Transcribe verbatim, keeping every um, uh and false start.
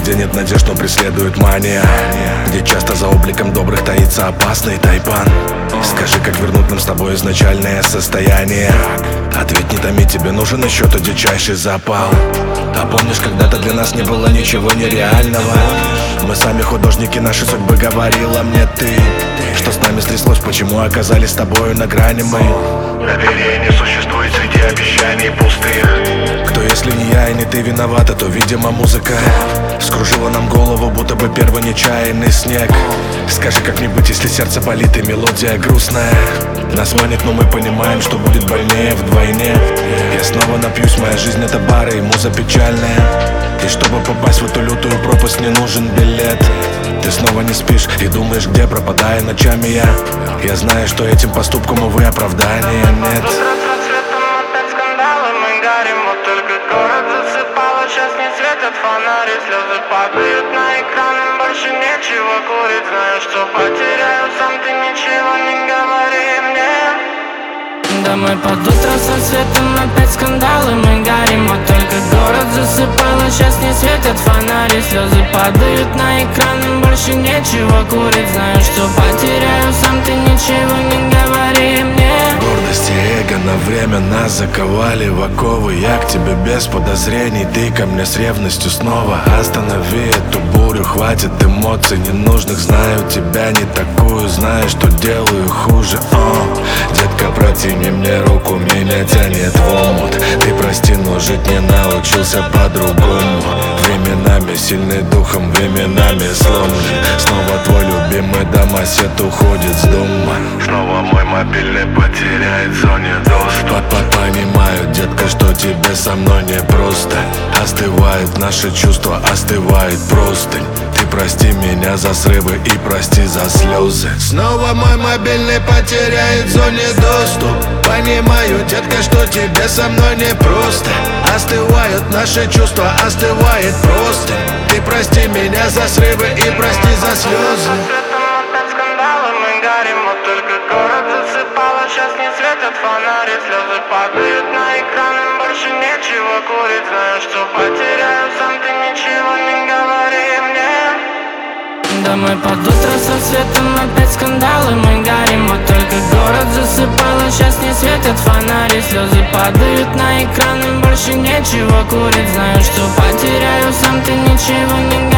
где нет надежд, но преследует мания, где часто за обликом добрых таится опасный тайпан. Скажи, как вернуть нам с тобой изначальное состояние? Ответь, не томи, тебе нужен еще тот дичайший запал. А помнишь, когда-то для нас не было ничего нереального? Мы сами художники нашей судьбы, говорила мне ты. Что с нами стряслось, почему оказались с тобою на грани мы? Доверия не существует среди обещаний пустых. Кто, если не я и не ты виновата, то, видимо, музыка скружила нам голову, будто бы первый нечаянный снег. Скажи, как мне быть, если сердце болит и мелодия грустная нас манит, но мы понимаем, что будет больнее вдвойне. Я снова напьюсь, моя жизнь это бары и муза печальная. И чтобы попасть в эту лютую пропасть, не нужен билет. Ты снова не спишь и думаешь, где, пропадая ночами я. Я знаю, что этим поступком, увы, оправдания нет. Под рассветом опять скандалы, мы горим, вот только город засыпало. Сейчас не светят фонари, слезы падают на экраны. Больше нечего курить, знаю, что потеряю. Сам ты ничего не говори мне. Домой под утро со светом опять скандалы, мы горим, вот только город засыпало. Сейчас не светят фонари, слезы падают на экраны. Больше нечего курить, знаю, что потеряю. Сам ты ничего не говори мне. Гордость и эго на время нас заковали в оковы. Я к тебе без подозрений, ты ко мне с ревностью снова. Останови эту бурю, хватит эмоций ненужных. Знаю тебя не такую, знаю, что делаю хуже. О, детка, протяни мне руку, меня тянет в омут. Ты прости, но жить не научился по-другому. Временами сильный духом, временами сломлен. Снова твой любимый домосед уходит с дома. Снова мой мобильный потеряет в зоне доступа. Понимаю, детка, что тебе со мной не просто. Остывают наши чувства, остывает простынь. Ты прости меня за срывы и прости за слезы. Снова мой мобильный потеряет в зоне доступ. Понимаю, детка, что тебе со мной не просто. Остывают наши чувства, остывает простынь. Ты прости меня за срывы и прости за слезы. Сейчас не светят фонари, слезы падают на экраны. Больше нечего курить, знаю, что потеряю. Сам ты ничего не говори мне. Домой под утро со светом опять скандалы, мы горим, вот только город засыпало. Сейчас не светят фонари, слезы падают на экраны. Больше нечего курить, знаю, что потеряю. Сам ты ничего не говори.